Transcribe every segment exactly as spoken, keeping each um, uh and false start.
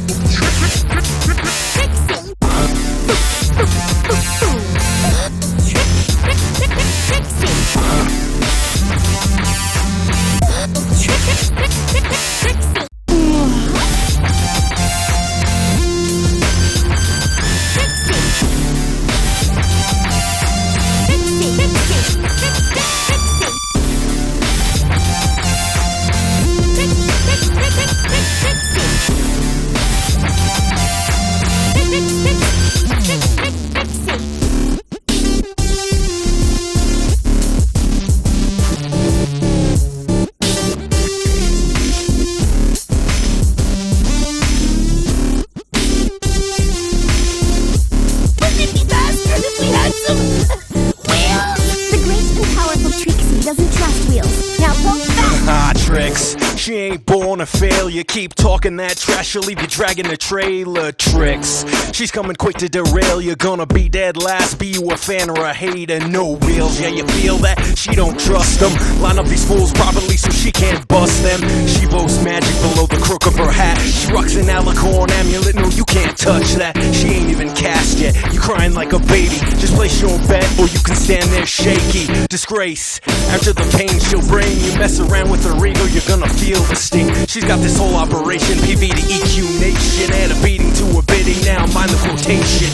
She ain't born a failure. Keep talking that trash, she'll leave you dragging the trailer. Tricks, she's coming quick to derail. You're gonna be dead last. Be you a fan or a hater? No wheels, yeah, you feel that? She don't trust them. Line up these fools properly so she can't bust them. She boasts magic below the crook of her hat. She rocks an alicorn amulet, no, you can't touch that. She ain't even cast yet. You crying like a baby. Just place your bet or you can stand there shaky. Disgrace, after the pain she'll bring. You mess around with her ego, you're gonna feel the sting. She's got this whole operation, P V to E Q nation. Add a beating to her bidding, now mind the quotation.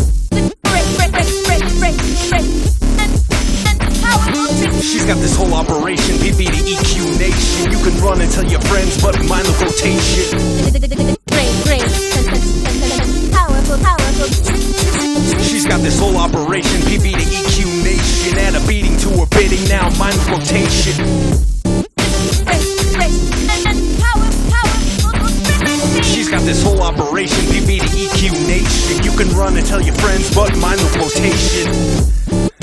She's got this whole operation, P V to E Q nation. You can run and tell your friends, but mind the quotation. She's got this whole operation, P V to E Q nation. Add a beating to her bidding, now mind the quotation. She's got this whole operation, P V to E Q nation. You can run and tell your friends, but mind the quotation.